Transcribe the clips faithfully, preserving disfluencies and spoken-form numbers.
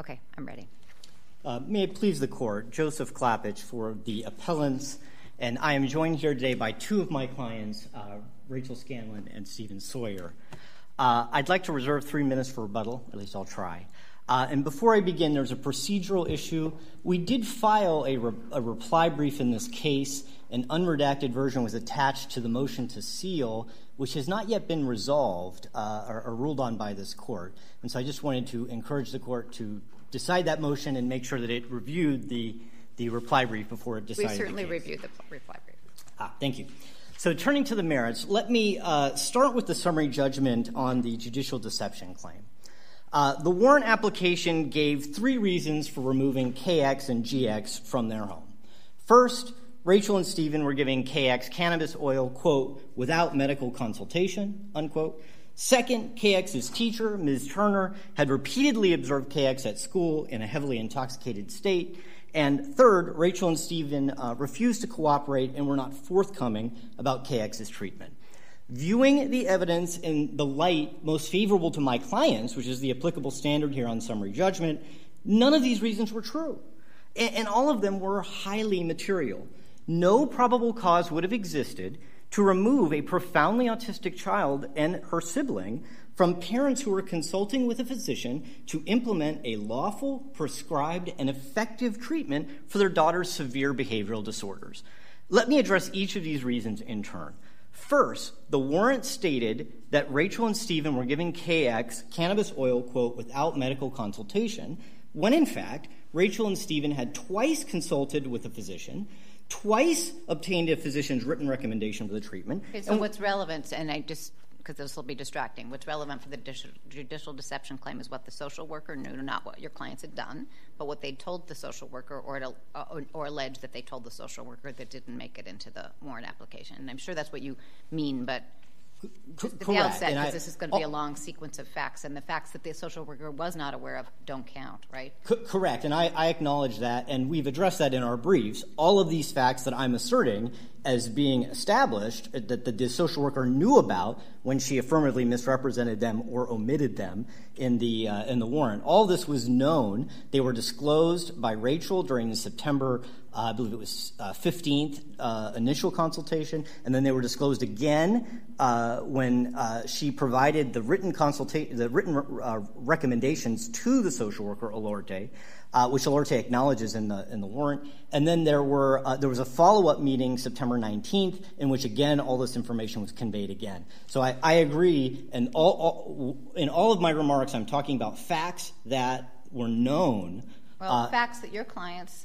Okay, I'm ready. Uh, may it please the Court, Joseph Klappich for the appellants, and I am joined here today by two of my clients, uh, Rachel Scanlon and Stephen Sawyer. Uh, I'd like to reserve three minutes for rebuttal, at least I'll try. Uh, and before I begin, there's a procedural issue. We did file a, re- a reply brief in this case. An unredacted version was attached to the motion to seal, which has not yet been resolved uh, or, or ruled on by this Court. And so I just wanted to encourage the Court to decide that motion and make sure that it reviewed the, the reply brief before it decided. We certainly the case. reviewed the reply brief. Ah, thank you. So turning to the merits, let me uh, start with the summary judgment on the judicial deception claim. Uh, the warrant application gave three reasons for removing K X and G X from their home. First, Rachel and Stephen were giving K X cannabis oil, quote, without medical consultation, unquote. Second, K X's teacher, Miz Turner, had repeatedly observed K X at school in a heavily intoxicated state. And third, Rachel and Stephen uh, refused to cooperate and were not forthcoming about K X's treatment. Viewing the evidence in the light most favorable to my clients, which is the applicable standard here on summary judgment, none of these reasons were true. And, and all of them were highly material. No probable cause would have existed to remove a profoundly autistic child and her sibling from parents who were consulting with a physician to implement a lawful, prescribed, and effective treatment for their daughter's severe behavioral disorders. Let me address each of these reasons in turn. First, the warrant stated that Rachel and Stephen were giving K X cannabis oil, quote, without medical consultation, when in fact, Rachel and Stephen had twice consulted with a physician, twice obtained a physician's written recommendation for the treatment. Okay, so and what's relevant, and I just, because this will be distracting, what's relevant for the judicial deception claim is what the social worker knew, not what your clients had done, but what they told the social worker or, to, uh, or, or alleged that they told the social worker that didn't make it into the warrant application. And I'm sure that's what you mean, but just at the outset, because this is going to be a long sequence of facts, and the facts that the social worker was not aware of don't count, right? C- correct, and I, I acknowledge that, and we've addressed that in our briefs. All of these facts that I'm asserting as being established that the, the social worker knew about when she affirmatively misrepresented them or omitted them in the uh, in the warrant. All this was known. They were disclosed by Rachel during the September, uh, I believe it was uh, fifteenth uh, initial consultation, and then they were disclosed again uh, when uh, she provided the written consultation, the written uh, recommendations to the social worker, Olorte. Uh, which Olorte acknowledges in the in the warrant, and then there were uh, there was a follow-up meeting September nineteenth in which again all this information was conveyed again. So I, I agree, and all, all in all of my remarks, I'm talking about facts that were known. Well, uh, facts that your clients,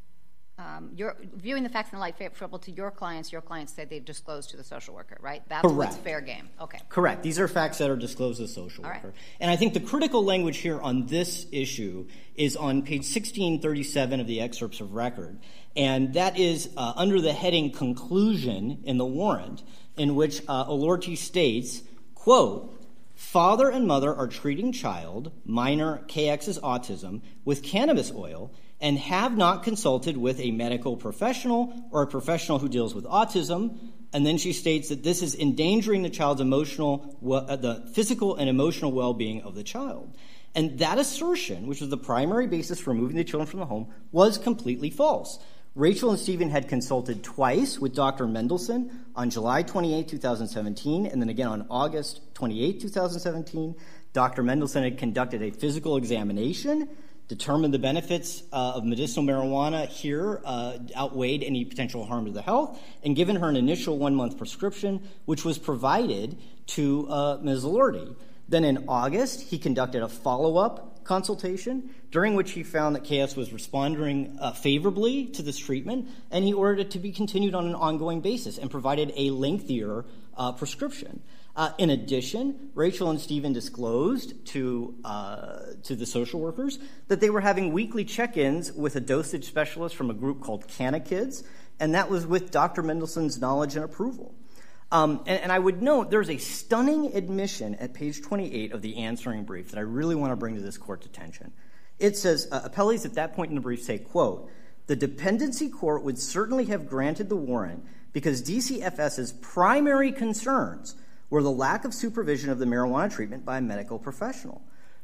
um, you're viewing the facts in the light favorable to your clients. Your clients said they've disclosed to the social worker, right? That's correct. What's fair game. Okay. Correct. These are facts that are disclosed to the social all worker. Right. And I think the critical language here on this issue is on page sixteen thirty-seven of the excerpts of record. And that is uh, under the heading conclusion in the warrant, in which uh, Olorte states, quote, father and mother are treating child, minor K X's autism, with cannabis oil and have not consulted with a medical professional or a professional who deals with autism. And then she states that this is endangering the child's emotional, uh, the physical and emotional well-being of the child. And that assertion, which was the primary basis for removing the children from the home, was completely false. Rachel and Stephen had consulted twice with Doctor Mendelson on July twenty-eighth, twenty seventeen, and then again on August twenty-eighth, twenty seventeen. Doctor Mendelson had conducted a physical examination, determined the benefits uh, of medicinal marijuana here uh, outweighed any potential harm to the health, and given her an initial one-month prescription, which was provided to uh, Miz Olorte. Then in August, he conducted a follow-up consultation, during which he found that K S was responding uh, favorably to this treatment, and he ordered it to be continued on an ongoing basis and provided a lengthier uh, prescription. Uh, in addition, Rachel and Stephen disclosed to uh, to the social workers that they were having weekly check-ins with a dosage specialist from a group called Canna Kids, and that was with Doctor Mendelson's knowledge and approval. Um, and, and I would note there's a stunning admission at page twenty-eight of the answering brief that I really want to bring to this court's attention. It says, uh, appellees at that point in the brief say, quote, the dependency court would certainly have granted the warrant because D C F S's primary concerns were the lack of supervision of the marijuana treatment by a medical professional.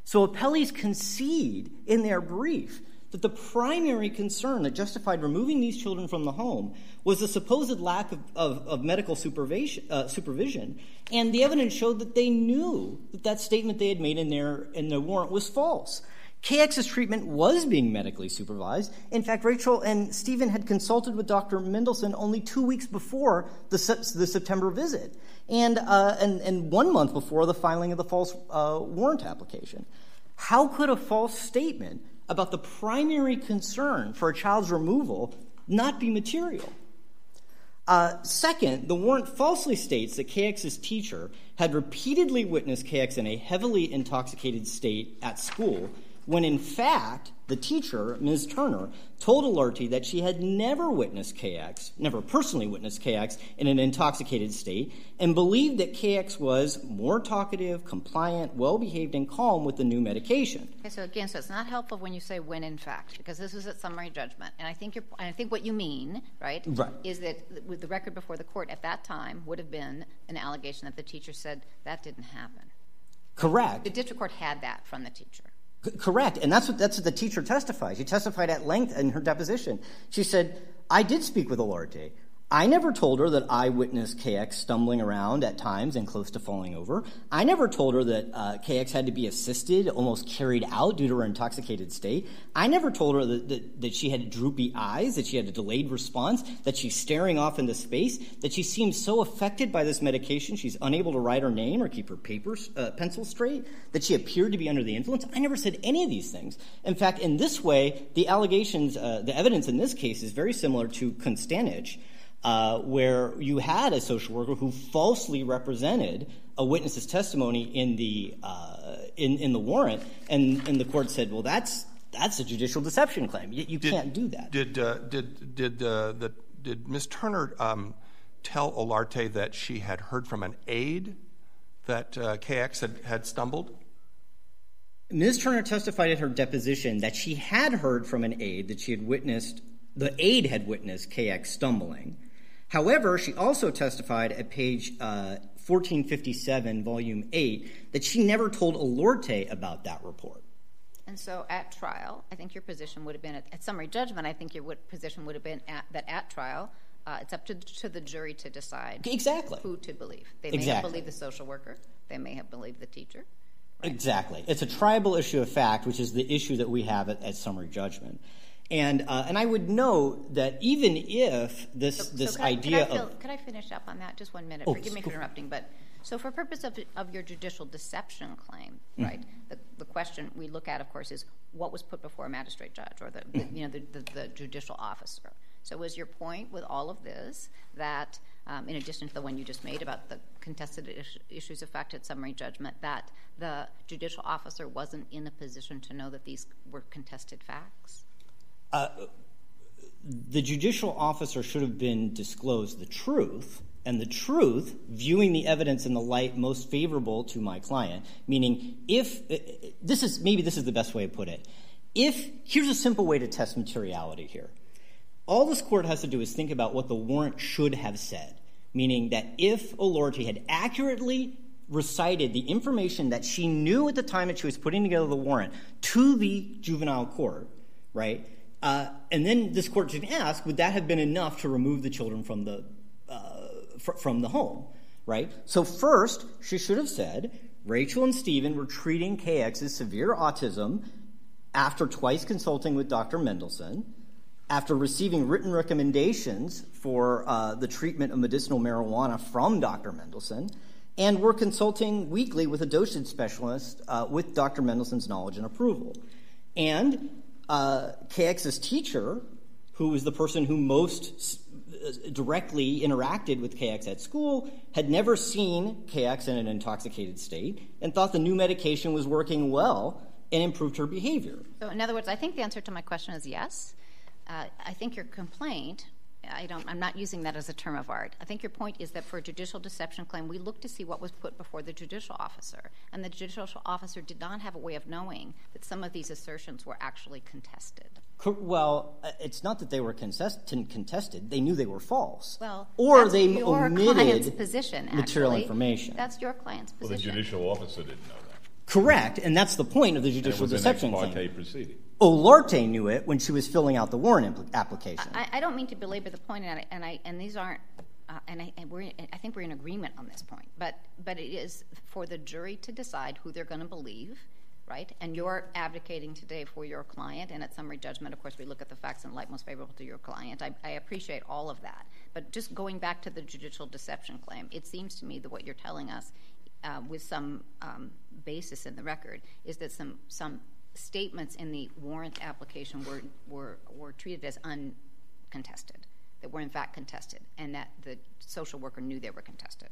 So appellees concede in their brief that the primary concern that justified removing these children from the home was the supposed lack of, of, of medical supervision, uh, supervision, and the evidence showed that they knew that that statement they had made in their in the warrant was false. K X's treatment was being medically supervised. In fact, Rachel and Stephen had consulted with Doctor Mendelson only two weeks before the, the September visit, and, uh, and, and one month before the filing of the false uh, warrant application. How could a false statement about the primary concern for a child's removal not be material? Uh, second, the warrant falsely states that K X's teacher had repeatedly witnessed K X in a heavily intoxicated state at school, when in fact the teacher, Miz Turner, told Olarte that she had never witnessed K X, never personally witnessed K X in an intoxicated state, and believed that K X was more talkative, compliant, well-behaved, and calm with the new medication. Okay, so again, so it's not helpful when you say when in fact, because this is at summary judgment, and I think you're, and I think what you mean, right, right, is that with the record before the court at that time would have been an allegation that the teacher said that didn't happen. Correct. The district court had that from the teacher. Correct, and that's what that's what the teacher testified. She testified at length in her deposition. She said, I did speak with Olarte. I never told her that I witnessed K X stumbling around at times and close to falling over. I never told her that uh, K X had to be assisted, almost carried out due to her intoxicated state. I never told her that, that, that she had droopy eyes, that she had a delayed response, that she's staring off into space, that she seems so affected by this medication she's unable to write her name or keep her papers, uh, pencil straight, that she appeared to be under the influence. I never said any of these things. In fact, in this way, the allegations, uh, the evidence in this case is very similar to Konstanich, Uh, where you had a social worker who falsely represented a witness's testimony in the uh, in, in the warrant, and, and the court said, "Well, that's that's a judicial deception claim. You, you did, can't do that." Did uh, did did uh, the, did Miz Turner um, tell Olarte that she had heard from an aide that uh, K X had, had stumbled? Miz Turner testified at her deposition that she had heard from an aide that she had witnessed. The aide had witnessed K X stumbling. However, she also testified at page uh, fourteen fifty-seven, volume eight, that she never told Olarte about that report. And so at trial, I think your position would have been, at, at summary judgment, I think your would, position would have been at, that at trial, uh, it's up to, to the jury to decide exactly who to believe. They may exactly. have believed the social worker. They may have believed the teacher. Right? Exactly. It's a tribal issue of fact, which is the issue that we have at, at summary judgment. And uh, and I would note that even if this so, this so could idea I, could I feel, of could I finish up on that just one minute? Oh, Forgive me for interrupting, but so for purpose of of your judicial deception claim, mm-hmm. right? The the question we look at, of course, is what was put before a magistrate judge or the, the mm-hmm. you know the, the the judicial officer. So was your point with all of this that, um, in addition to the one you just made about the contested is- issues of fact at summary judgment, that the judicial officer wasn't in a position to know that these were contested facts? Uh, the judicial officer should have been disclosed the truth, and the truth, viewing the evidence in the light most favorable to my client, meaning if uh, this is maybe this is the best way to put it. If here's a simple way to test materiality here. All this court has to do is think about what the warrant should have said, meaning that if Olarte had accurately recited the information that she knew at the time that she was putting together the warrant to the juvenile court, right? Uh, and then this court should ask, would that have been enough to remove the children from the uh, fr- from the home, right? So first, she should have said, Rachel and Stephen were treating K X's severe autism after twice consulting with Doctor Mendelson, after receiving written recommendations for uh, the treatment of medicinal marijuana from Doctor Mendelson, and were consulting weekly with a dosage specialist uh, with Doctor Mendelson's knowledge and approval. And Uh, K X's teacher, who was the person who most directly interacted with K X at school, had never seen K X in an intoxicated state and thought the new medication was working well and improved her behavior. So in other words, I think the answer to my question is yes. Uh, I think your complaint, I don't, I'm not using that as a term of art. I think your point is that for a judicial deception claim, we look to see what was put before the judicial officer. And the judicial officer did not have a way of knowing that some of these assertions were actually contested. Well, it's not that they were contested. They knew they were false. Well, or that's they your omitted client's position, material actually. information. That's your client's position. Well, the judicial officer didn't know that. Correct, and that's the point of the judicial deception claim. claim. Proceeding. Olarte knew it when she was filling out the warrant impl- application. I, I don't mean to belabor the point, and I, and, I, and these aren't, uh, and, I, and we're, I think we're in agreement on this point. But but it is for the jury to decide who they're going to believe, right? And you're advocating today for your client, and at summary judgment, of course, we look at the facts in light most favorable to your client. I, I appreciate all of that. But just going back to the judicial deception claim, it seems to me that what you're telling us, uh, with some um, basis in the record, is that some some statements in the warrant application were, were were treated as uncontested, that were in fact contested, and that the social worker knew they were contested.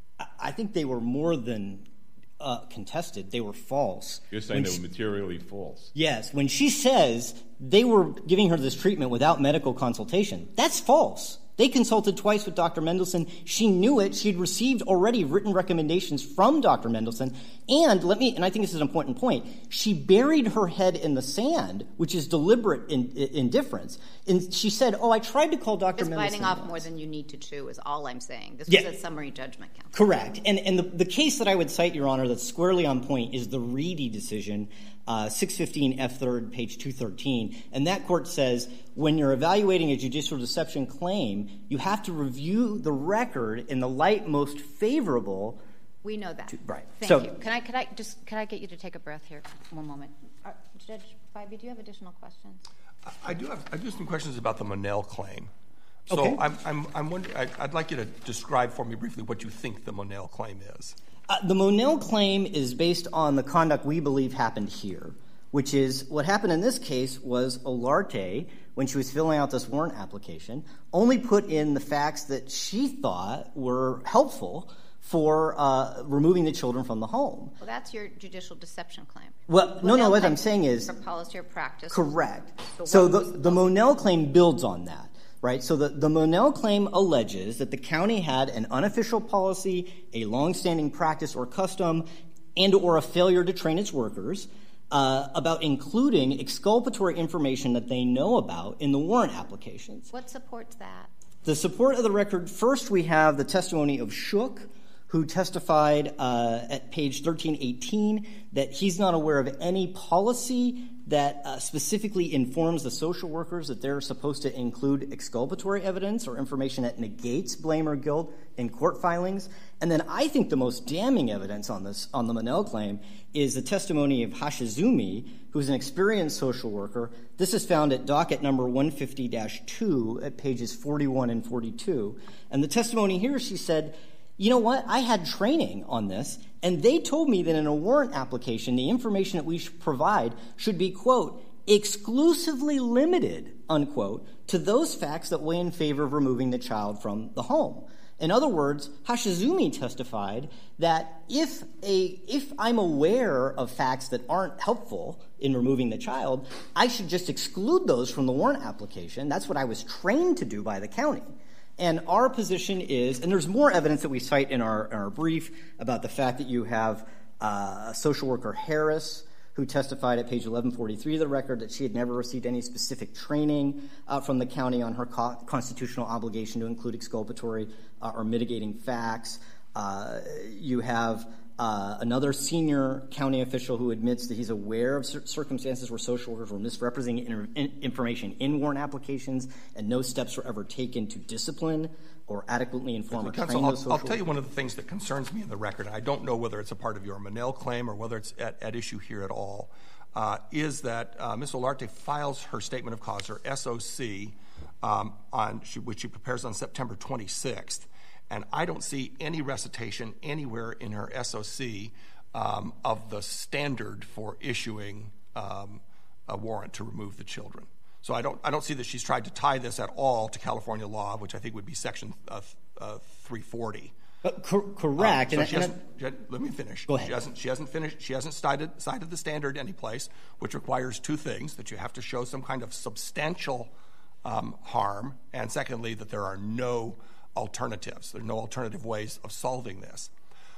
I think they were more than uh, contested. They were false. You're saying when they she, were materially false. Yes. When she says they were giving her this treatment without medical consultation, that's false. They consulted twice with Doctor Mendelsohn. She knew it. She'd received already written recommendations from Doctor Mendelsohn. And let me, and I think this is an important point, she buried her head in the sand, which is deliberate in, in, indifference. And she said, oh, I tried to call Doctor Just Mendelsohn. biting off more than you need to chew is all I'm saying. This yeah. was a summary judgment count. Correct. And, and the, the case that I would cite, Your Honor, that's squarely on point is the Reedy decision, uh, six fifteen F third, page two thirteen. And that court says when you're evaluating a judicial deception claim, you have to review the record in the light most favorable. We know that. To, right. Thank so, you. Can I, can I just, can I get you to take a breath here? One moment. Uh, Judge Bybee, do you have additional questions? I do have I do have some questions about the Monell claim. So okay. I'm I'm I'm wondering. I, I'd like you to describe for me briefly what you think the Monell claim is. Uh, the Monell claim is based on the conduct we believe happened here, which is what happened in this case was Olarte, when she was filling out this warrant application, only put in the facts that she thought were helpful for uh, removing the children from the home. Well, that's your judicial deception claim. Well, no, no, what I'm saying is... For policy or practice. Correct. So, so the, the, the Monell claim builds on that. Right, so the, the Monell claim alleges that the county had an unofficial policy, a longstanding practice or custom, and or a failure to train its workers uh, about including exculpatory information that they know about in the warrant applications. What supports that? The support of the record, first we have the testimony of Shook, who testified uh, at page thirteen eighteen that he's not aware of any policy that uh, specifically informs the social workers that they're supposed to include exculpatory evidence or information that negates blame or guilt in court filings. And then I think the most damning evidence on this, on the Monell claim, is the testimony of Hashizumi, who's an experienced social worker. This is found at docket number one fifty dash two at pages forty-one and forty-two. And the testimony here, she said, you know what, I had training on this, and they told me that in a warrant application, the information that we should provide should be, quote, exclusively limited, unquote, to those facts that weigh in favor of removing the child from the home. In other words, Hashizumi testified that if a if I'm aware of facts that aren't helpful in removing the child, I should just exclude those from the warrant application. That's what I was trained to do by the county. And our position is, and there's more evidence that we cite in our, in our brief about the fact that you have uh, social worker Harris, who testified at page eleven forty-three of the record that she had never received any specific training uh, from the county on her co- constitutional obligation to include exculpatory uh, or mitigating facts. Uh, you have uh, another senior county official who admits that he's aware of cir- circumstances where social workers were misrepresenting in- in- information in warrant applications, and no steps were ever taken to discipline or adequately inform or train Counsel, those I'll, social I'll tell you workers. one of the things that concerns me in the record, and I don't know whether it's a part of your Monell claim or whether it's at, at issue here at all, uh, is that uh, Miz Olarte files her statement of cause, her S O C, um, on she, which she prepares on September twenty-sixth, and I don't see any recitation anywhere in her S O C um, of the standard for issuing um, a warrant to remove the children. So I don't I don't see that she's tried to tie this at all to California law, which I think would be Section uh, uh, three forty. Uh, cor- correct. Um, so and, she and, hasn't, she had, let me finish. Go ahead. She hasn't. She hasn't finished. She hasn't cited, cited the standard anyplace, which requires two things: that you have to show some kind of substantial um, harm, and secondly, that there are no alternatives. There are no alternative ways of solving this.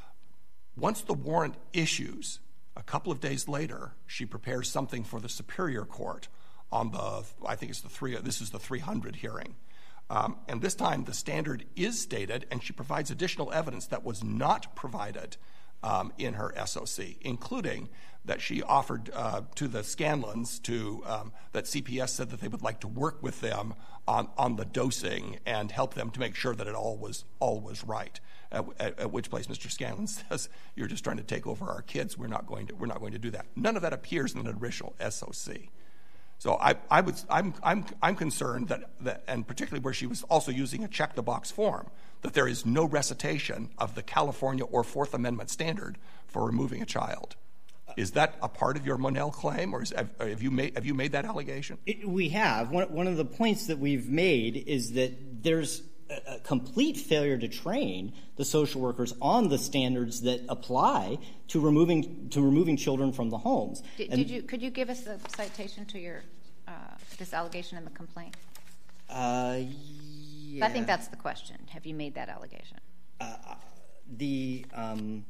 Once the warrant issues, a couple of days later, she prepares something for the Superior Court on the, I think it's the three, this is the three hundred hearing. Um, and this time the standard is stated, and she provides additional evidence that was not provided um, in her S O C, including that she offered uh, to the Scanlons to um, that C P S said that they would like to work with them on, on the dosing and help them to make sure that it all was all was right. At, at, at which place Mister Scanlon says, "You're just trying to take over our kids. We're not going to we're not going to do that." None of that appears in an original S O C. So I, I would I'm I'm I'm concerned that, that and particularly where she was also using a check the box form, that there is no recitation of the California or Fourth Amendment standard for removing a child. Is that a part of your Monell claim, or is, have, have you made have you made that allegation? It, we have. One, one of the points that we've made is that there's a, a complete failure to train the social workers on the standards that apply to removing to removing children from the homes. Did, did you could you give us a citation to your uh, this allegation in the complaint? Uh, yeah. I think that's the question. Have you made that allegation? Uh, the um,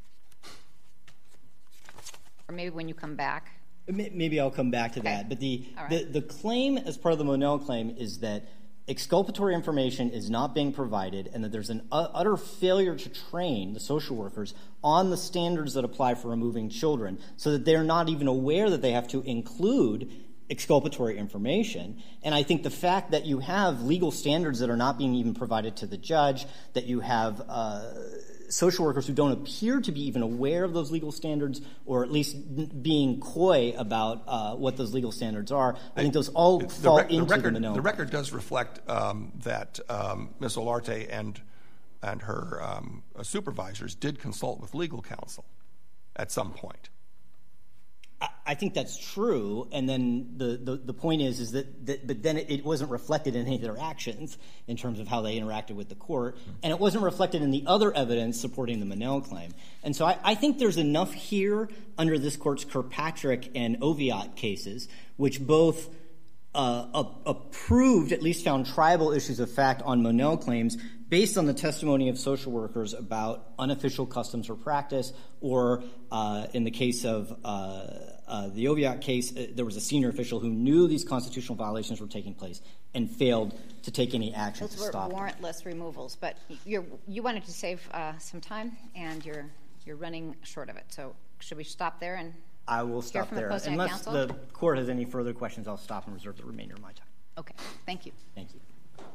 Or maybe when you come back. Maybe I'll come back to okay. that. But the, right. the the claim as part of the Monell claim is that exculpatory information is not being provided and that there's an uh, utter failure to train the social workers on the standards that apply for removing children, so that they're not even aware that they have to include exculpatory information. And I think the fact that you have legal standards that are not being even provided to the judge, that you have uh, social workers who don't appear to be even aware of those legal standards, or at least being coy about uh, what those legal standards are, I think those all the fall rec- into the, record, the Monell. The record does reflect um, that um, Miz Olarte and and her um, supervisors did consult with legal counsel at some point. I think that's true, and then the, the, the point is is that, that but then it, it wasn't reflected in any of their actions in terms of how they interacted with the court, and it wasn't reflected in the other evidence supporting the Monell claim. And so I, I think there's enough here under this court's Kirkpatrick and Oviatt cases, which both uh, approved, at least found tribal issues of fact on Monell claims based on the testimony of social workers about unofficial customs or practice, or uh, in the case of uh, uh, the Oviatt case, uh, there was a senior official who knew these constitutional violations were taking place and failed to take any action Those to were stop warrantless them. removals, but you're, you wanted to save uh, some time, and you're you're running short of it. So should we stop there and I will hear stop from there. the opposing Unless counsel? the court has any further questions, I'll stop and reserve the remainder of my time. Okay, thank you. Thank you.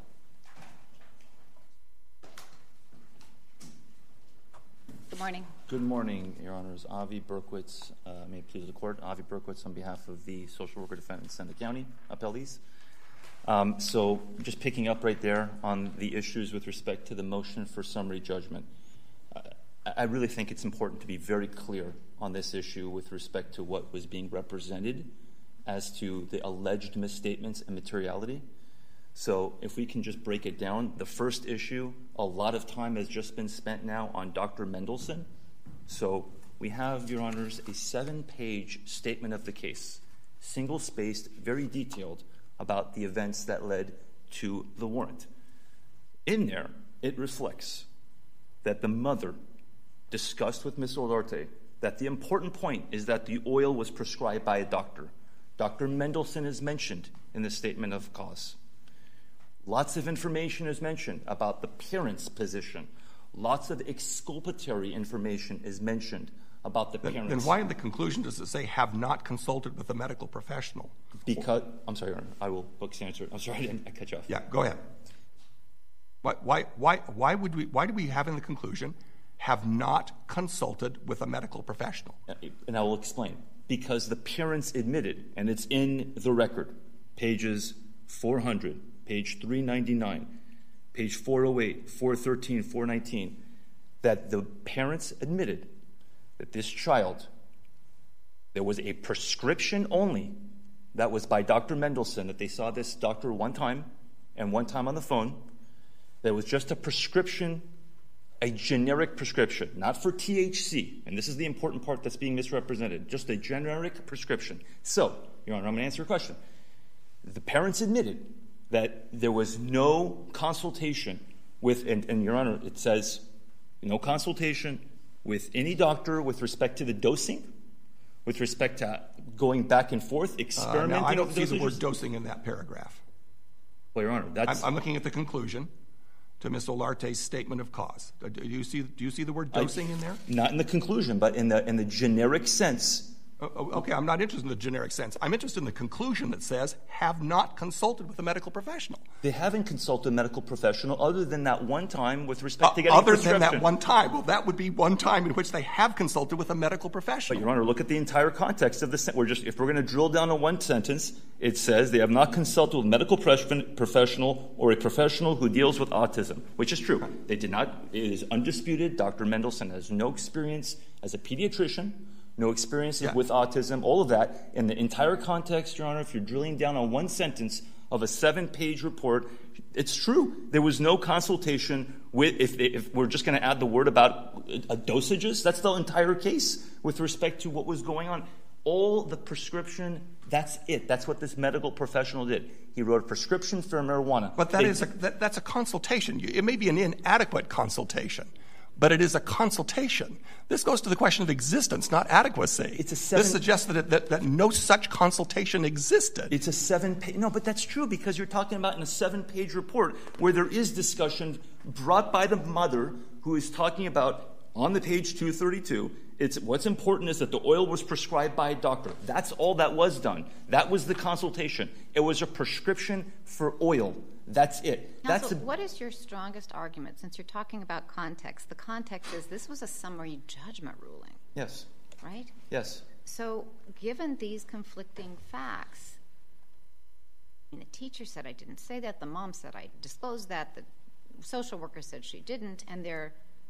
Good morning. Good morning, Your Honors. Avi Berkowitz, uh, may it please the court. Avi Berkowitz on behalf of the social worker defendants in the county appellees. Um, so just picking up right there on the issues with respect to the motion for summary judgment. Uh, I really think it's important to be very clear on this issue with respect to what was being represented as to the alleged misstatements and materiality. So if we can just break it down, the first issue, a lot of time has just been spent now on Doctor Mendelson. So we have, Your Honors, a seven-page statement of the case, single-spaced, very detailed, about the events that led to the warrant. In there, it reflects that the mother discussed with Miz Olarte that the important point is that the oil was prescribed by a doctor. Doctor Mendelson is mentioned in the statement of cause. Lots of information is mentioned about the parent's position. Lots of exculpatory information is mentioned about the then, parents. Then why in the conclusion does it say have not consulted with a medical professional? Because, I'm sorry, Your Honor, I will book answer. I'm sorry, I didn't I cut you off. Yeah, go ahead. Why, why, why, why, would we, why do we have in the conclusion have not consulted with a medical professional? And I will explain. Because the parents admitted, and it's in the record, pages four hundred, page three ninety-nine, page four oh eight, four thirteen, four nineteen, that the parents admitted that this child, there was a prescription only that was by Doctor Mendelson, that they saw this doctor one time and one time on the phone. There was just a prescription, a generic prescription, not for T H C, and this is the important part that's being misrepresented, just a generic prescription. So, Your Honor, I'm going to answer your question. The parents admitted that there was no consultation with, and, and Your Honor, it says no consultation with any doctor with respect to the dosing, with respect to going back and forth, experimenting. Uh, no, I don't with see the dosages. word dosing in that paragraph. Well, Your Honor, that's... I'm, I'm looking at the conclusion. to Miz Olarte's statement of cause? Do you see, do you see the word dosing I, in there? Not in the conclusion, but in the in the generic sense. Oh, okay, I'm not interested in the generic sense. I'm interested in the conclusion that says, have not consulted with a medical professional. They haven't consulted a medical professional other than that one time with respect uh, to getting Other prescription. than that one time. Well, that would be one time in which they have consulted with a medical professional. But, Your Honor, look at the entire context of the sentence. We're just, if we're going to drill down on one sentence, it says they have not consulted with a medical professional or a professional who deals with autism, which is true. They did not. It is undisputed. Doctor Mendelsohn has no experience as a pediatrician, no experience yeah. with autism, all of that. In the entire context, Your Honor, if you're drilling down on one sentence of a seven-page report, it's true. There was no consultation with, if, if we're just going to add the word about uh, dosages, that's the entire case with respect to what was going on. All the prescription, that's it. That's what this medical professional did. He wrote a prescription for marijuana. But that they, is a, that, that's a consultation. It may be an inadequate consultation, but it is a consultation. This goes to the question of existence, not adequacy. It's a seven, this suggests that, it, that, that no such consultation existed. It's a seven-page... No, but that's true because you're talking about in a seven-page report where there is discussion brought by the mother who is talking about, on the page two thirty-two, it's what's important is that the oil was prescribed by a doctor. That's all that was done. That was the consultation. It was a prescription for oil. That's it. Now, That's so a, what is your strongest argument? Since you're talking about context, the context is this was a summary judgment ruling. Yes. Right? Yes. So given these conflicting facts, the teacher said I didn't say that, the mom said I disclosed that, the social worker said she didn't, and they're,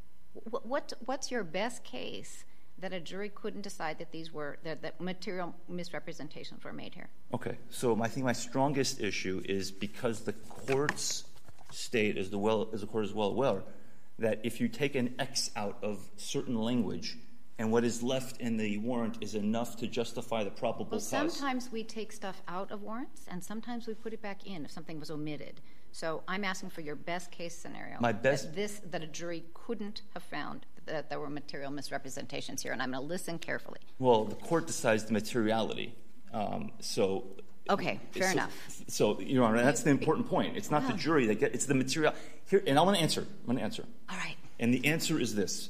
what, what's your best case that a jury couldn't decide that these were, that, that material misrepresentations were made here? Okay, so I think my strongest issue is because the courts state, as the, well, as the court is well aware, that if you take an X out of certain language and what is left in the warrant is enough to justify the probable well, cause. Sometimes we take stuff out of warrants and sometimes we put it back in if something was omitted. So I'm asking for your best case scenario. My best that this that a jury couldn't have found that there were material misrepresentations here, and I'm going to listen carefully. Well, the court decides the materiality. Um, so okay, fair so, enough. So, Your Honor, that's the important point. It's not wow. the jury that get it's the material here. And I want to answer. I'm going to answer. All right. And the answer is this: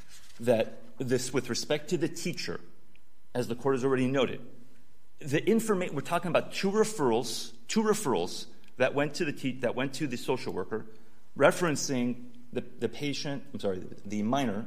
that this, with respect to the teacher, as the court has already noted, the information we're talking about two referrals, two referrals. that went to the te- that went to the social worker, referencing the, the patient, I'm sorry, the, the minor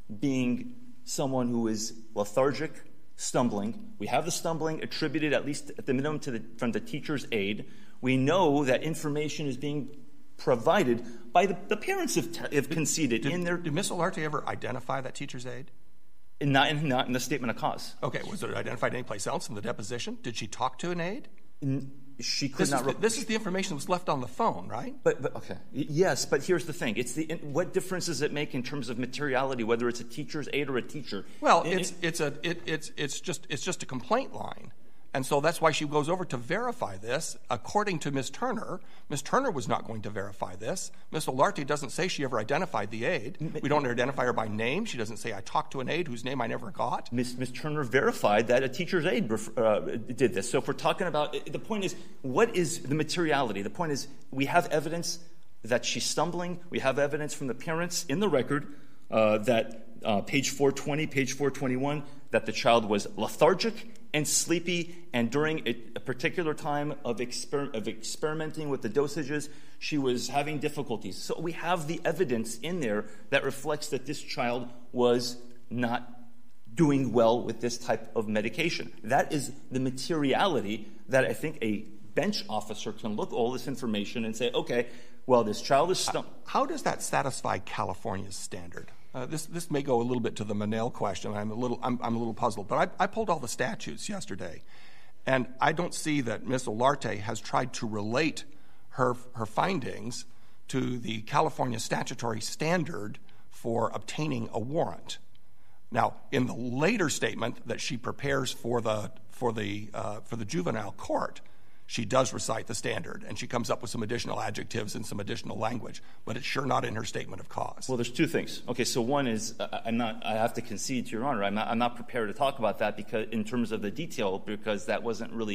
being someone who is lethargic, stumbling. We have the stumbling attributed, at least at the minimum, to the, from the teacher's aide. We know that information is being provided by the, the parents have, t- have conceded did, in their... Did Miz Olarte ever identify that teacher's aide? Not in, not in the statement of cause. Okay, was it identified anyplace else in the deposition? Did she talk to an aide? N- She could this not. Is the, this is the information that was left on the phone, right? But, but okay, yes. But here's the thing: it's the what difference does it make in terms of materiality, whether it's a teacher's aide or a teacher? Well, it, it's it's a it, it's it's just it's just a complaint line, and so that's why she goes over to verify this. According to Miz Turner, Miz Turner was not going to verify this. Miz Olarte doesn't say she ever identified the aide. We don't identify her by name. She doesn't say I talked to an aide whose name I never got. Miz Miz Turner verified that a teacher's aide uh, did this. So if we're talking about the point is what is the materiality? The point is we have evidence that she's stumbling. We have evidence from the parents in the record uh, that uh, page four twenty, page four twenty-one, that the child was lethargic and sleepy, and during a, a particular time of, exper- of experimenting with the dosages, she was having difficulties. So we have the evidence in there that reflects that this child was not doing well with this type of medication. That is the materiality that I think a bench officer can look at all this information and say, okay, well, this child is stumbling. How does that satisfy California's standard? Uh, this this may go a little bit to the Monell question. I'm a little I'm, I'm a little puzzled, but I, I pulled all the statutes yesterday, and I don't see that Miz Olarte has tried to relate her her findings to the California statutory standard for obtaining a warrant. Now, in the later statement that she prepares for the for the uh, for the juvenile court, she does recite the standard, and she comes up with some additional adjectives and some additional language, but it's sure not in her statement of cause. Well, there's two things. Okay, so one is uh, I'm not. I have to concede to Your Honor. I'm not. I'm not prepared to talk about that because, in terms of the detail, because that wasn't really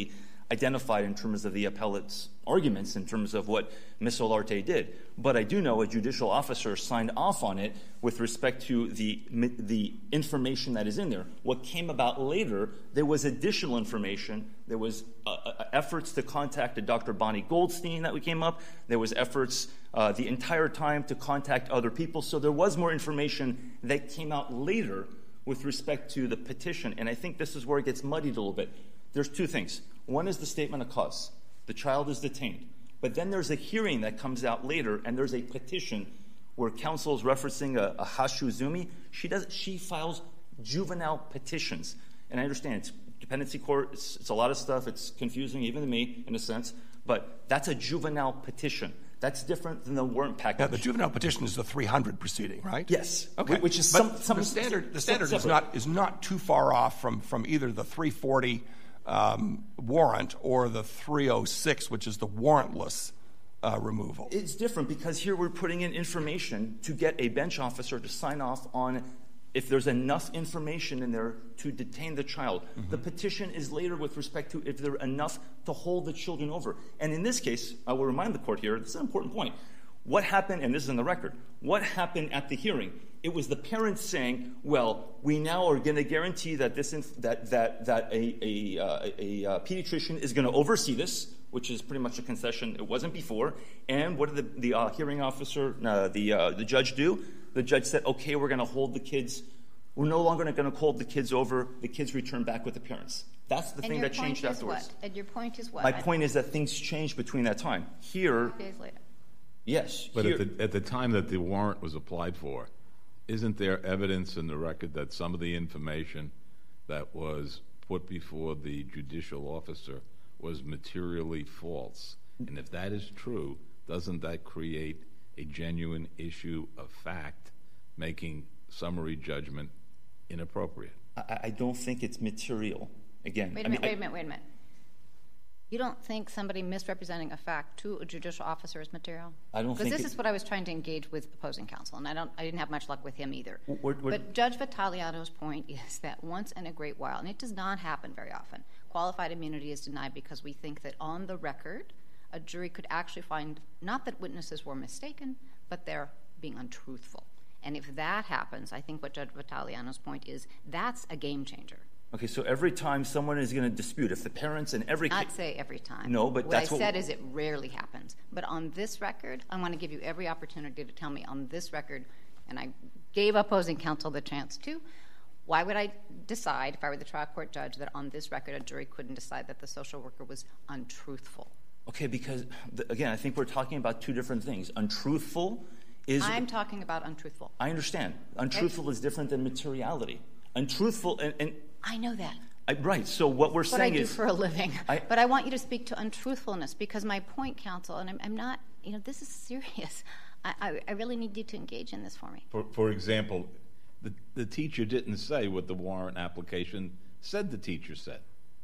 identified in terms of the appellate's arguments in terms of what Miz Olarte did. But I do know a judicial officer signed off on it with respect to the the information that is in there. What came about later, there was additional information. There was uh, uh, efforts to contact a Doctor Bonnie Goldstein that we came up. There was efforts uh, the entire time to contact other people. So there was more information that came out later with respect to the petition. And I think this is where it gets muddied a little bit. There's two things. One is the statement of cause. The child is detained. But then there's a hearing that comes out later, and there's a petition where counsel is referencing a, a Hashu Zumi. She does. She files juvenile petitions. And I understand it's dependency court. It's, it's a lot of stuff. It's confusing even to me in a sense. But that's a juvenile petition. That's different than the warrant package. Yeah, the juvenile petition is the three hundred proceeding, right? Yes. Okay. Which is but some, some the standard. The standard separate. is not is not too far off from from either the three forty um, warrant or the three oh six, which is the warrantless uh, removal. It's different because here we're putting in information to get a bench officer to sign off on if there's enough information in there to detain the child. Mm-hmm. The petition is later with respect to if there's enough to hold the children over. And in this case, I will remind the court here, this is an important point. What happened, and this is in the record, what happened at the hearing? It was the parents saying, well, we now are going to guarantee that this inf- that that that a a, uh, a, a pediatrician is going to oversee this, which is pretty much a concession. It wasn't before. And what did the, the uh, hearing officer, uh, the uh, the judge do? The judge said, okay, we're going to hold the kids. We're no longer going to hold the kids over. The kids return back with the parents. That's the and thing that changed is afterwards. What? And your point is what? My point is that things changed between that time. Here, days later. Yes. But here, at the, at the time that the warrant was applied for, isn't there evidence in the record that some of the information that was put before the judicial officer was materially false? And if that is true, doesn't that create a genuine issue of fact, making summary judgment inappropriate? I, I don't think it's material. Again, wait a I minute, mean, wait a I, minute, wait a minute. You don't think somebody misrepresenting a fact to a judicial officer is material? I don't think Because this it, is what I was trying to engage with opposing counsel, and I don't. I didn't have much luck with him either. We're, we're, but Judge Vitaliano's point is that once in a great while, and it does not happen very often, qualified immunity is denied because we think that on the record, a jury could actually find not that witnesses were mistaken, but they're being untruthful. And if that happens, I think what Judge Vitaliano's point is that's a game changer. Okay, so every time someone is going to dispute, if the parents in every Not case... say every time. No, but what that's I what... said is it rarely happens. But on this record, I want to give you every opportunity to tell me on this record, and I gave opposing counsel the chance to, why would I decide, if I were the trial court judge, that on this record a jury couldn't decide that the social worker was untruthful? Okay, because, again, I think we're talking about two different things. Untruthful is... I'm talking about untruthful. I understand. Untruthful okay. is different than materiality. Untruthful, and... and I know that. I, right, so what we're what saying I do is... for a living. I, but I want you to speak to untruthfulness, because my point, counsel, and I'm, I'm not, you know, this is serious. I, I, I really need you to engage in this for me. For, for example, the, the teacher didn't say what the warrant application said the teacher said.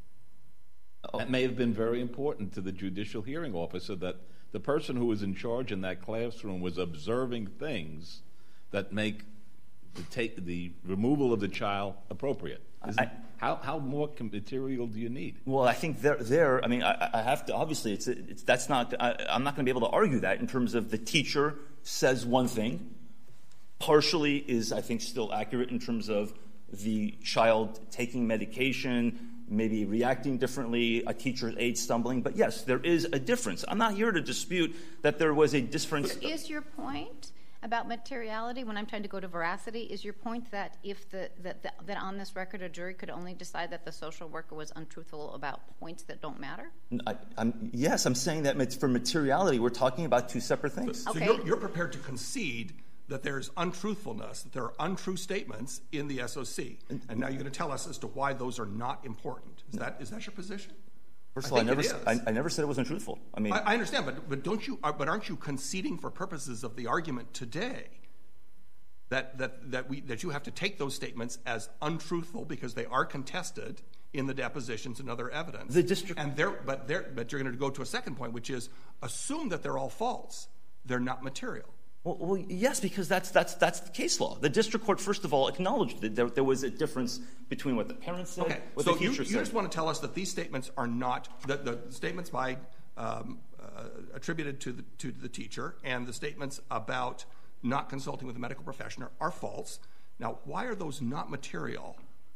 Oh. That may have been very important to the judicial hearing officer, that the person who was in charge in that classroom was observing things that make the, take, the removal of the child appropriate. I, how how more material do you need? Well, I think there, there. I mean, I, I have to. Obviously, it's, it's that's not. I, I'm not going to be able to argue that in terms of the teacher says one thing, partially is I think still accurate in terms of the child taking medication, maybe reacting differently, a teacher's aide stumbling. But yes, there is a difference. I'm not here to dispute that there was a difference. Is your point about materiality, when I'm trying to go to veracity, is your point that if the that, that that on this record a jury could only decide that the social worker was untruthful about points that don't matter? I, I'm, yes, I'm saying that for materiality, we're talking about two separate things. So, okay. so you're, you're prepared to concede that there's untruthfulness, that there are untrue statements in the S O C, and, and now you're going to tell us as to why those are not important. Is that is that your position? First of all, I, I never, I, I never said it wasn't truthful. I mean, I, I understand, but but don't you? But aren't you conceding for purposes of the argument today that that that we that you have to take those statements as untruthful because they are contested in the depositions and other evidence? The district, and they're but they're but you're going to go to a second point, which is assume that they're all false. They're not material. Well, well, yes, because that's that's that's the case law. The district court, first of all, acknowledged that there, there was a difference between what the parents said, okay. what so the teacher you, said. you just want to tell us that these statements are not that the statements by um, uh, attributed to the to the teacher and the statements about not consulting with a medical professional are false. Now, why are those not material?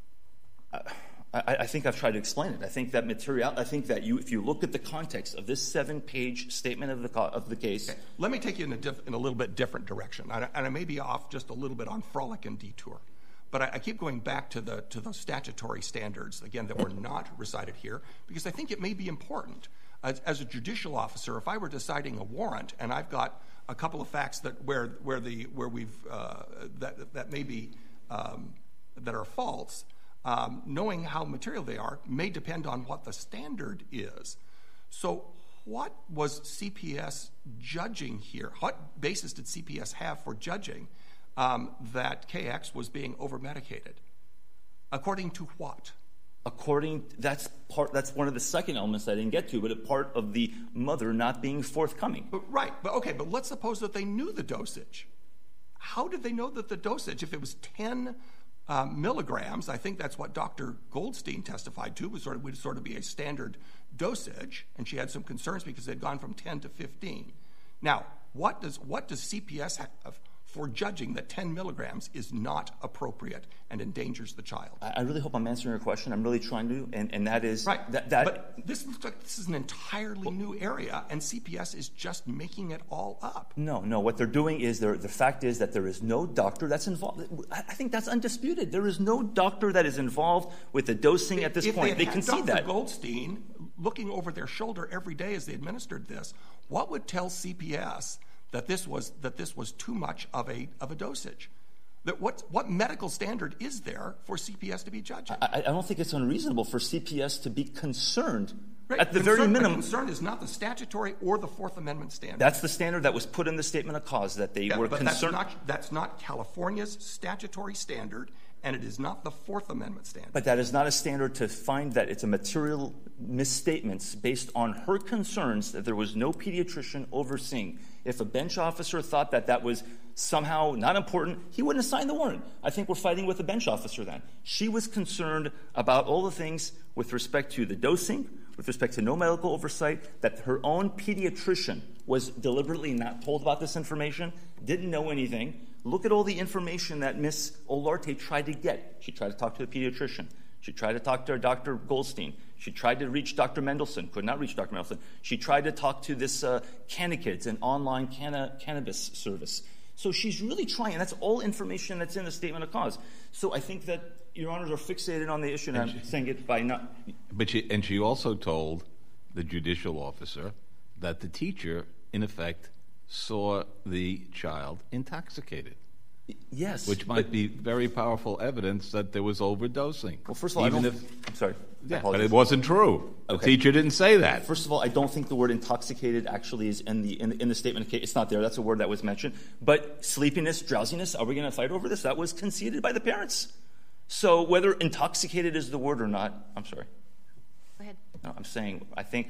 Uh, I, I think I've tried to explain it. I think that material. I think that you, if you look at the context of this seven-page statement of the of the case. Okay. Let me take you in a, diff, in a little bit different direction, and I, and I may be off just a little bit on frolic and detour, but I, I keep going back to the to the statutory standards again that were not recited here because I think it may be important. As, as a judicial officer, if I were deciding a warrant and I've got a couple of facts that where where the where we've uh, that that may be um, that are false. Um, knowing how material they are may depend on what the standard is. So what was C P S judging here? What basis did C P S have for judging um, that K X was being over-medicated? According to what? According, that's part. That's one of the second elements I didn't get to, but a part of the mother not being forthcoming. But, right, but okay, but let's suppose that they knew the dosage. How did they know that the dosage, if it was ten Um, milligrams, I think that's what Doctor Goldstein testified to, was sort of, would sort of be a standard dosage, and she had some concerns because they'd gone from ten to fifteen. Now, what does what does C P S have for judging that ten milligrams is not appropriate and endangers the child? I, I really hope I'm answering your question. I'm really trying to, and, and that is right. That, that but this looks like this is an entirely well, new area, and C P S is just making it all up. No, no. What they're doing is, they're, the fact is that there is no doctor that's involved. I, I think that's undisputed. There is no doctor that is involved with the dosing if, at this if point. They, they concede that. Doctor Goldstein looking over their shoulder every day as they administered this, what would tell C P S that this was that this was too much of a of a dosage? That what what medical standard is there for C P S to be judging? I, I don't think it's unreasonable for C P S to be concerned. Right. At the concern, very minimum, concern is not the statutory or the Fourth Amendment standard. That's the standard that was put in the statement of cause, that they yeah, were but concerned. That's not, that's not California's statutory standard, and it is not the Fourth Amendment standard. But that is not a standard to find that it's a material misstatements based on her concerns that there was no pediatrician overseeing. If a bench officer thought that that was somehow not important, he wouldn't have signed the warrant. I think we're fighting with the bench officer then. She was concerned about all the things with respect to the dosing, with respect to no medical oversight, that her own pediatrician was deliberately not told about this information, didn't know anything. Look at all the information that Miz Olarte tried to get. She tried to talk to the pediatrician. She tried to talk to Doctor Goldstein. She tried to reach Doctor Mendelson, could not reach Doctor Mendelson. She tried to talk to this uh, CannaKids, an online canna- cannabis service. So she's really trying, and that's all information that's in the statement of cause. So I think that Your Honors are fixated on the issue, and, and I'm she, saying it by not... But she, and she also told the judicial officer that the teacher, in effect, saw the child intoxicated. Yes. Which might be very powerful evidence that there was overdosing. Well, first of all, even I don't... if, I'm sorry. Yeah, but it wasn't true. Okay. The teacher didn't say that. First of all, I don't think the word intoxicated actually is in the in the, in the statement of case. It's not there. That's a word that was mentioned. But sleepiness, drowsiness, are we going to fight over this? That was conceded by the parents. So whether intoxicated is the word or not, I'm sorry. Go ahead. No, I'm saying I think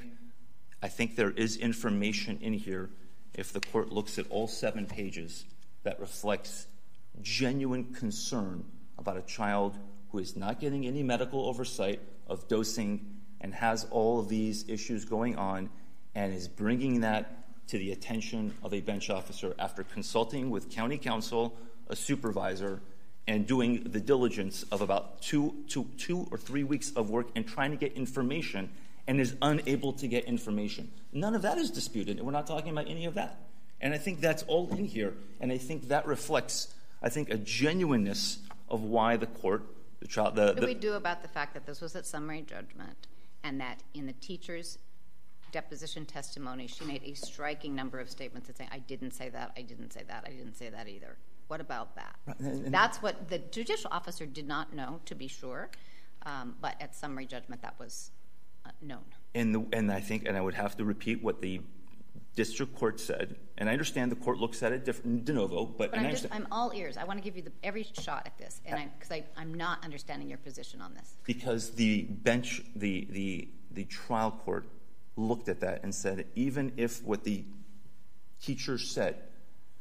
I think there is information in here, if the court looks at all seven pages, that reflects genuine concern about a child who is not getting any medical oversight of dosing and has all of these issues going on, and is bringing that to the attention of a bench officer after consulting with county counsel, a supervisor, and doing the diligence of about two, two, two or three weeks of work and trying to get information, and is unable to get information. None of that is disputed, and we're not talking about any of that. And I think that's all in here, and I think that reflects, I think, a genuineness of why the court, the child... The, what do the, we do about the fact that this was at summary judgment, and that in the teacher's deposition testimony, she made a striking number of statements that say, I didn't say that, I didn't say that, I didn't say that either. What about that? Right, and, and That's what the judicial officer did not know, to be sure, um, but at summary judgment that was uh, known. And, the, and I think, and I would have to repeat what the district court said, and I understand the court looks at it different, de novo, but... But and I'm, I just, I'm all ears. I want to give you the, every shot at this, and because I, I, I'm not understanding your position on this. Because the bench, the, the, the trial court looked at that and said, even if what the teacher said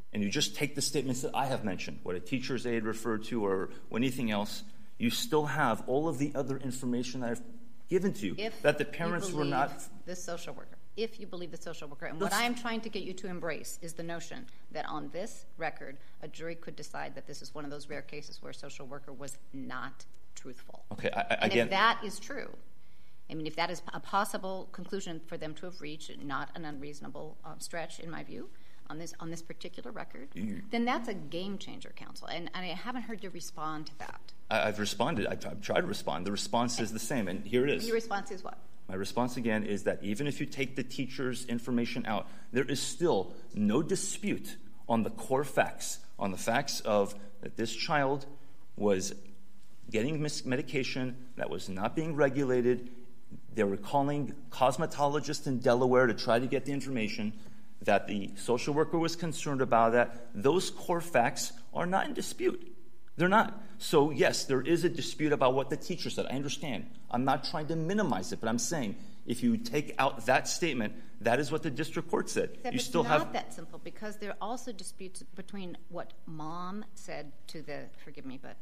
and you just take the statements that I have mentioned, what a teacher's aide referred to or anything else, you still have all of the other information that I've given to you, if that the parents you were not... this social worker, if you believe the social worker, and what I am trying to get you to embrace is the notion that on this record, a jury could decide that this is one of those rare cases where a social worker was not truthful. Okay, I, I, and again... if that is true, I mean, if that is a possible conclusion for them to have reached, not an unreasonable uh, stretch, in my view, on this on this particular record, you, then that's a game changer, counsel. And, and I haven't heard you respond to that. I, I've responded. I've, I've tried to respond. The response is the same, and here it is. Your response is what? My response, again, is that even if you take the teacher's information out, there is still no dispute on the core facts, on the facts of that this child was getting medication that was not being regulated. They were calling cosmetologists in Delaware to try to get the information, that the social worker was concerned about that. Those core facts are not in dispute. They're not. So, yes, there is a dispute about what the teacher said. I understand. I'm not trying to minimize it, but I'm saying if you take out that statement, that is what the district court said. Except you it's still not have that simple, because there are also disputes between what mom said to the, forgive me, but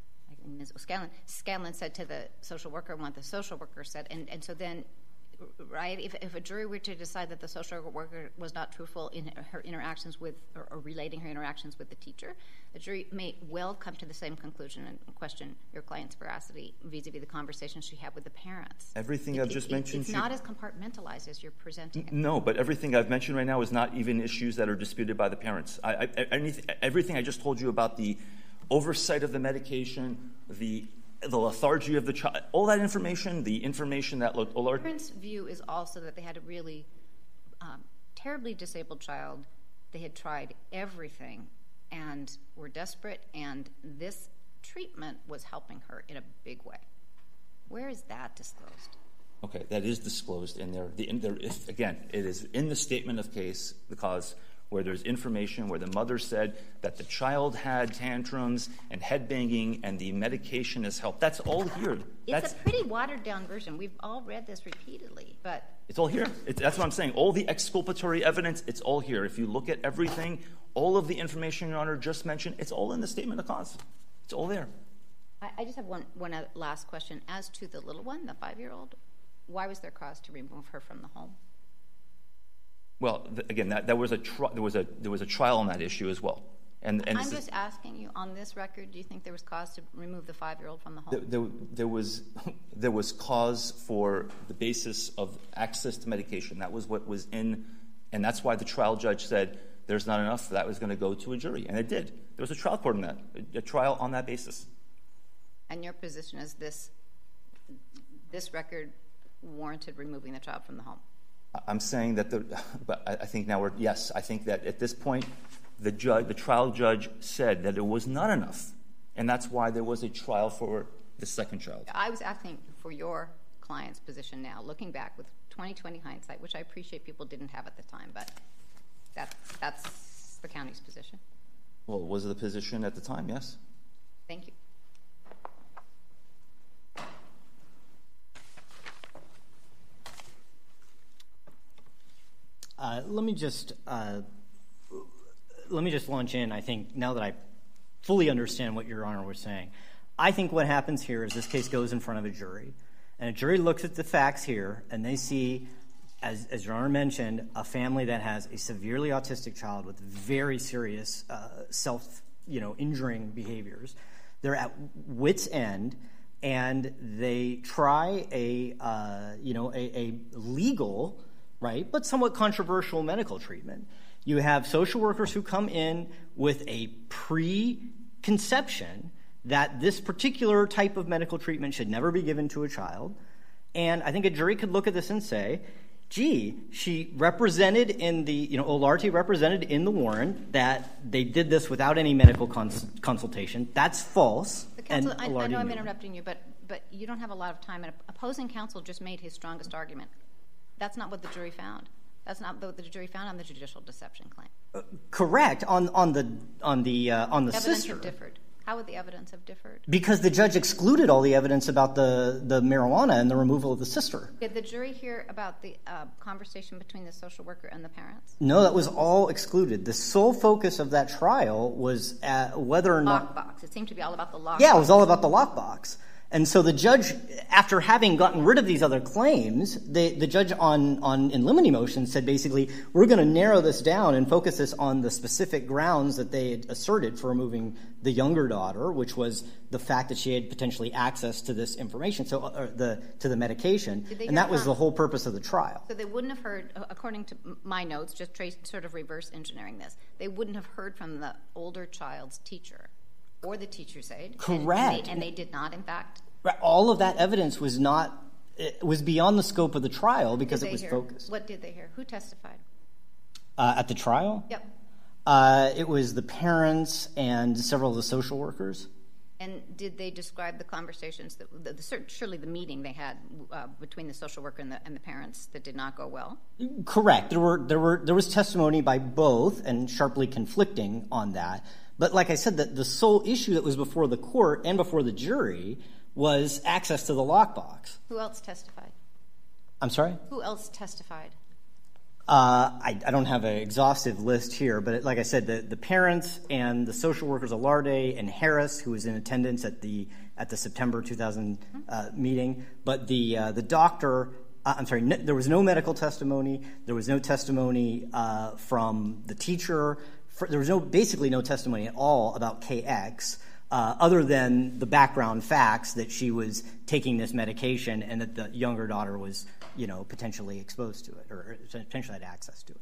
Miz Scanlon, Scanlon said to the social worker and what the social worker said. And, and so then, right, if, if a jury were to decide that the social worker was not truthful in her interactions with, or, or relating her interactions with the teacher, the jury may well come to the same conclusion and question your client's veracity vis-a-vis the conversation she had with the parents. Everything it, I've just it, mentioned... It's not as compartmentalized as you're presenting it. No, but everything I've mentioned right now is not even issues that are disputed by the parents. I, I, anything, everything I just told you about the oversight of the medication, the the lethargy of the child, all that information, the information that looked... The parents' view is also that they had a really um, terribly disabled child. They had tried everything and were desperate, and this treatment was helping her in a big way. Where is that disclosed? Okay, that is disclosed in there. The, in there is, again, it is in the statement of case, because where there's information where the mother said that the child had tantrums and head banging and the medication has helped. That's all here. It's that's, a pretty watered-down version. We've all read this repeatedly, but... It's all here. It's, that's what I'm saying. All the exculpatory evidence, it's all here. If you look at everything, all of the information Your Honor just mentioned, it's all in the statement of cause. It's all there. I, I just have one, one last question. As to the little one, the five-year-old, why was there cause to remove her from the home? Well, th- again, that, that was a tri- there was a there was a trial on that issue as well. And, and I'm just is, asking you, on this record, do you think there was cause to remove the five-year-old from the home? There, there, there was there was cause for the basis of access to medication. That was what was in, and that's why the trial judge said there's not enough. That was going to go to a jury, and it did. There was a trial court on that, a, a trial on that basis. And your position is this: this record warranted removing the child from the home? I'm saying that the, but I think now we're, yes, I think that at this point, the judge, the trial judge said that it was not enough. And that's why there was a trial for the second child. I was asking for your client's position now, looking back with twenty twenty hindsight, which I appreciate people didn't have at the time, but that, that's the county's position. Well, was it the position at the time? Yes. Thank you. Uh, let me just uh, let me just launch in. I think now that I fully understand what Your Honor was saying, I think what happens here is this case goes in front of a jury, and a jury looks at the facts here, and they see, as, as Your Honor mentioned, a family that has a severely autistic child with very serious uh, self, you know, injuring behaviors. They're at wit's end, and they try a uh, you know a, a legal, right, but somewhat controversial medical treatment. You have social workers who come in with a preconception that this particular type of medical treatment should never be given to a child. And I think a jury could look at this and say, gee, she represented in the, you know, Olarte represented in the warrant that they did this without any medical cons- consultation. That's false. The counsel, and I, Olarte I know I'm knew. interrupting you, but, but you don't have a lot of time. And opposing counsel just made his strongest argument. That's not what the jury found. That's not what the jury found on the judicial deception claim. Uh, correct on on the on the uh, on the Evidence sister. differed. How would the evidence have differed? Because the judge excluded all the evidence about the, the marijuana and the removal of the sister. Did the jury hear about the uh, conversation between the social worker and the parents? No, that was all excluded. The sole focus of that trial was at whether or not... Lockbox. It seemed to be all about the lockbox. Yeah, it was all about the lockbox. And so the judge, after having gotten rid of these other claims, the, the judge on, on in limine motion said basically, we're going to narrow this down and focus this on the specific grounds that they had asserted for removing the younger daughter, which was the fact that she had potentially access to this information, so or the to the medication, and that was the whole purpose of the trial. So they wouldn't have heard, according to my notes, just trace, sort of reverse engineering this, they wouldn't have heard from the older child's teacher or the teacher's aide. Correct. And they, and they did not, in fact. All of that evidence was not, it was beyond the scope of the trial because it was hear? focused. What did they hear? Who testified? Uh, at the trial? Yep. Uh, it was the parents and several of the social workers. And did they describe the conversations, that, the, the, surely the meeting they had uh, between the social worker and the, and the parents that did not go well? Correct. There were there were there was testimony by both and sharply conflicting on that. But like I said, the, the sole issue that was before the court and before the jury was access to the lockbox. Who else testified? I'm sorry? Who else testified? Uh, I, I don't have an exhaustive list here, but it, like I said, the, the parents and the social workers, Alarde and Harris, who was in attendance at the at the September two thousand uh, meeting, but the uh, the doctor, uh, I'm sorry, no, there was no medical testimony. There was no testimony uh, from the teacher. For, there was no basically no testimony at all about K X. Uh, other than the background facts that she was taking this medication and that the younger daughter was, you know, potentially exposed to it or potentially had access to it.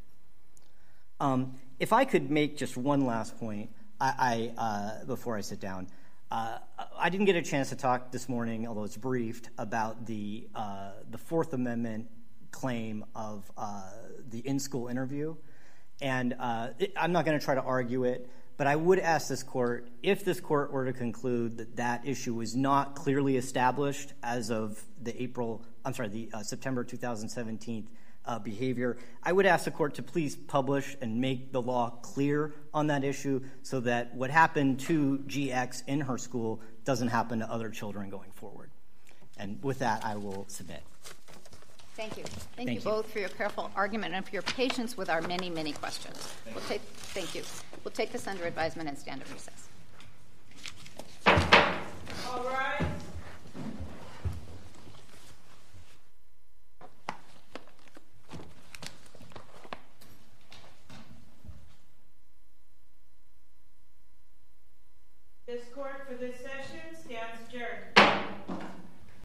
Um, if I could make just one last point, I, I uh, before I sit down, uh, I didn't get a chance to talk this morning, although it's briefed, about the uh, the Fourth Amendment claim of uh, the in-school interview, and uh, it, I'm not going to try to argue it. But I would ask this court, if this court were to conclude that that issue was not clearly established as of the April, I'm sorry, the uh, September two thousand seventeen uh, behavior, I would ask the court to please publish and make the law clear on that issue so that what happened to G X in her school doesn't happen to other children going forward. And with that, I will submit. Thank you. Thank, Thank you, you both for your careful argument and for your patience with our many, many questions. Thank we'll take, thank you. We'll take this under advisement and stand at recess. All right. This court for this session stands adjourned.